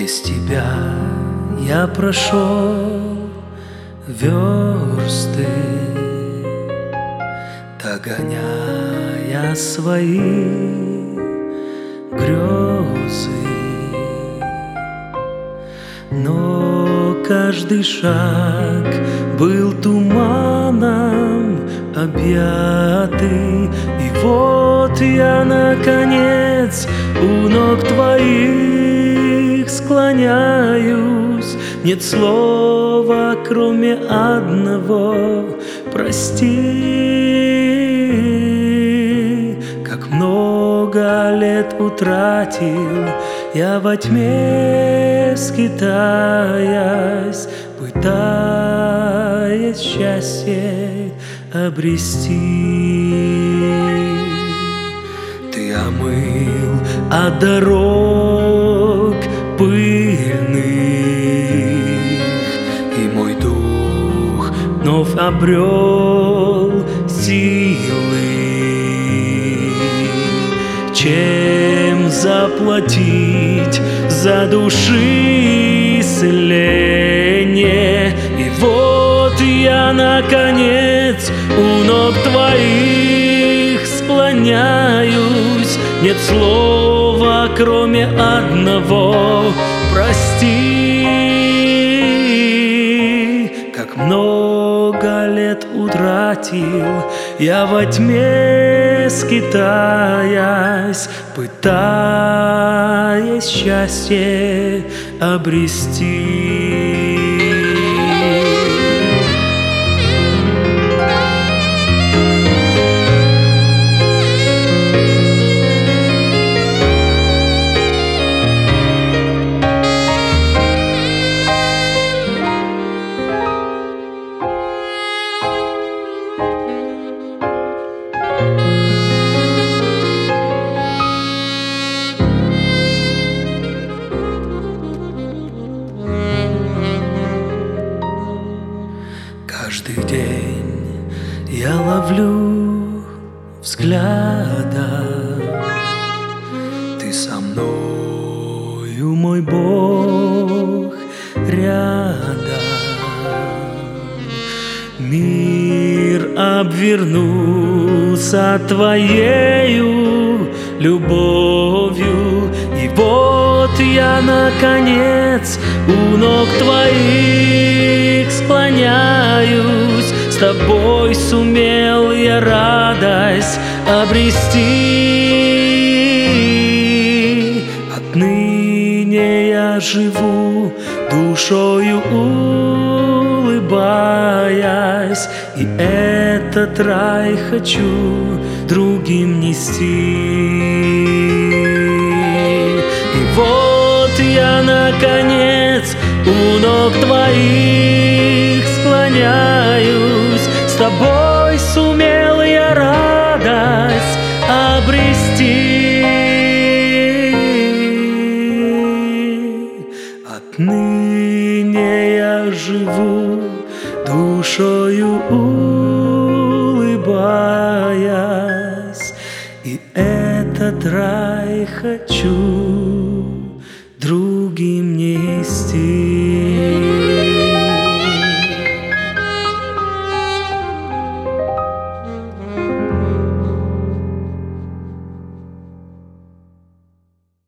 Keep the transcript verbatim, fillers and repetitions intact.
Без тебя я прошел версты, догоняя свои грезы. Но каждый шаг был туманом объятый, и вот я, наконец, у ног твоих склоняюсь. Нет слова, кроме одного: прости. Как много лет утратил я во тьме, скитаясь, пытаясь счастье обрести. Ты омыл от дорог пыльных, и мой дух вновь обрел силы. Чем заплатить за души исцеление? И вот я, наконец, у ног твоих склоняюсь. Нет слова, кроме одного: прости. Как много лет утратил я во тьме, скитаясь, пытаясь счастье обрести. Каждый день я ловлю взгляда, ты со мною, мой Бог, рядом. Мир обвернулся твоею любовью, и вот я, наконец, у ног твоих склоняюсь. С тобой сумел я радость обрести. Отныне я живу душою улыбаясь, и этот рай хочу другим нести. И вот я, наконец, у ног твоих склоняюсь. С тобой сумел я радость обрести. Отныне я живу душою улыбаясь, и этот рай хочу другим нести.